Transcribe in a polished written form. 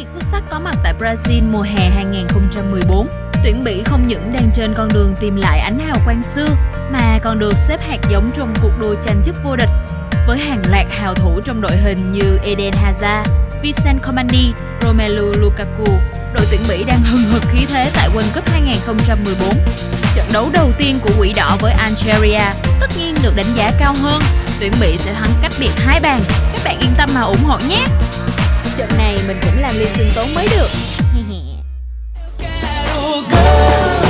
biệt xuất sắc có mặt tại Brazil mùa hè 2014, tuyển Bỉ không những đang trên con đường tìm lại ánh hào quang xưa mà còn được xếp hạt giống trong cuộc đua tranh chức vô địch. Với hàng loạt hào thủ trong đội hình như Eden Hazard, Vincent Kompany, Romelu Lukaku, đội tuyển Bỉ đang hừng hực khí thế tại World Cup 2014. Trận đấu đầu tiên của Quỷ Đỏ với Algeria tất nhiên được đánh giá cao hơn. Tuyển Bỉ sẽ thắng cách biệt 2 bàn. Các bạn yên tâm mà ủng hộ nhé. Trận này mình cũng làm ly sinh tốn mới được.